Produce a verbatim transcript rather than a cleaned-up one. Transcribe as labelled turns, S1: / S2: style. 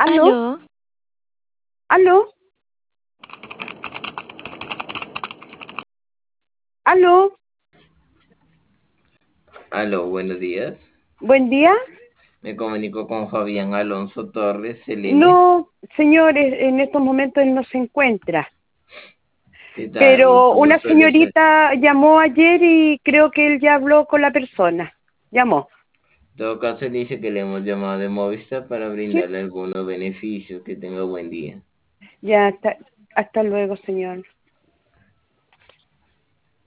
S1: ¿Aló?
S2: Aló,
S1: ¿Aló? ¿Aló?
S3: Aló, buenos días.
S1: ¿Buen día?
S3: Me comunico con Fabián Alonso Torres, Selene.
S1: No, señores, en estos momentos él no se encuentra.
S3: ¿Qué tal?
S1: Pero
S3: ¿Cómo
S1: una
S3: suele ser?
S1: señorita llamó ayer y creo que él ya habló con la persona. Llamó.
S3: En todo caso, le dice que le hemos llamado de Movistar para
S1: Sí.
S3: brindarle algunos beneficios. Que tenga buen día.
S1: Ya, hasta, hasta luego, señor.